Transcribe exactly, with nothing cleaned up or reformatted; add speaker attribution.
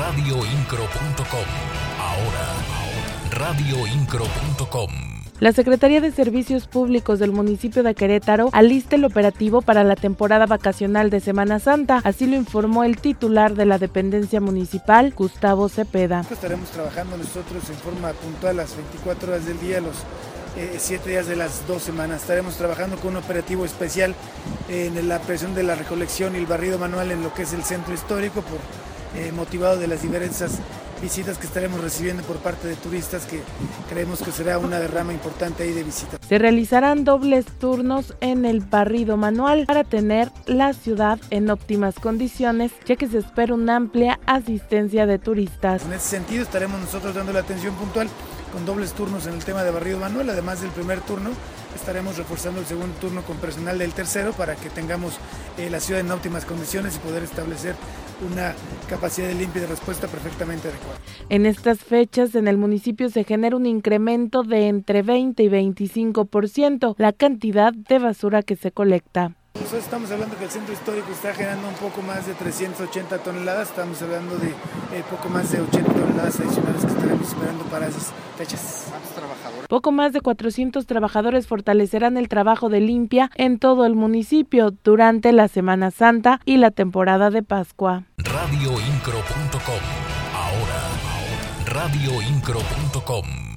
Speaker 1: radio incro punto com. Ahora, radio incro punto com.
Speaker 2: La Secretaría de Servicios Públicos del municipio de Querétaro alista el operativo para la temporada vacacional de Semana Santa, así lo informó el titular de la dependencia municipal, Gustavo Cepeda.
Speaker 3: Estaremos trabajando nosotros en forma puntual las veinticuatro horas del día, los eh, siete días de las dos semanas. Estaremos trabajando con un operativo especial eh, en la presión de la recolección y el barrido manual en lo que es el centro histórico, por eh, motivado de las diversas visitas que estaremos recibiendo por parte de turistas, que creemos que será una derrama importante ahí de visitas.
Speaker 2: Se realizarán dobles turnos en el barrido manual para tener la ciudad en óptimas condiciones, ya que se espera una amplia asistencia de turistas.
Speaker 3: En ese sentido estaremos nosotros dando la atención puntual con dobles turnos en el tema de barrido manual. Además del primer turno, estaremos reforzando el segundo turno con personal del tercero para que tengamos eh, la ciudad en óptimas condiciones y poder establecer una capacidad de limpia y de respuesta perfectamente adecuada.
Speaker 2: En estas fechas en el municipio se genera un incremento de entre veinte y veinticinco por ciento la cantidad de basura que se colecta.
Speaker 3: Nosotros estamos hablando que el centro histórico está generando un poco más de trescientas ochenta toneladas, estamos hablando de eh, poco más de ochenta toneladas adicionales que estaremos esperando para esas fechas.
Speaker 4: ¿Cuántos trabajadores?
Speaker 2: Poco más de cuatrocientos trabajadores fortalecerán el trabajo de limpia en todo el municipio durante la Semana Santa y la temporada de Pascua.
Speaker 1: radio incro punto com. Ahora, radio incro punto com.